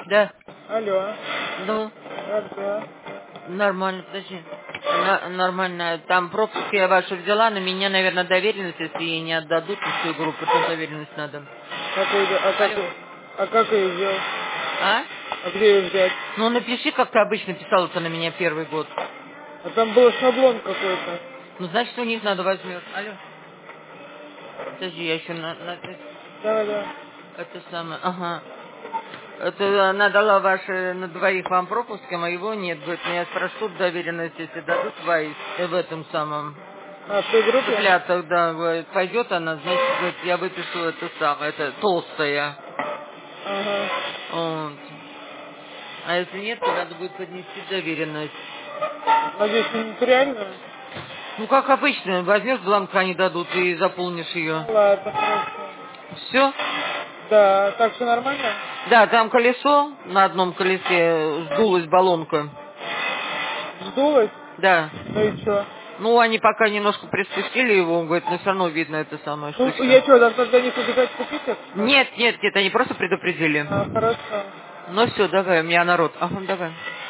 Да. Алло. Ну, Да. нормально, подожди. Нормально. Там пропуск я вашу взяла, но меня, наверное, доверенность, если ей не отдадут на свою группу, то доверенность надо. Алло. Как ее взял? А? А где ее взять? Ну, напиши, как ты обычно писала-то на меня первый год. А там был шаблон какой-то. Ну, значит, у них надо возьмешь. Алло. Подожди, я еще Да. это самое, ага. Это она дала ваши на двоих вам пропуск, а моего нет. Говорит, ну я спрошу доверенность, если дадут двоих в этом самом А, в той группе? цыплятах, да, говорит, пойдет она, значит, говорит, я выпишу это самое, это толстая. Ага. Вот. А если нет, то надо будет поднести доверенность. Надеюсь, не нотариально? Ну, как обычно, возьмешь бланк, они дадут, и заполнишь ее. Ну ладно, хорошо. Все? Да, так все нормально? Да, там колесо, на одном колесе сдулась баллонка. Сдулось? Да. Ну и что? Ну, они пока немножко приспустили его, он говорит, но все равно видно эта самая Ну, штучка. я что, там тогда не побежать купить это? Нет, они просто предупредили. А, хорошо. Ну все, давай, у меня народ. Ага, давай.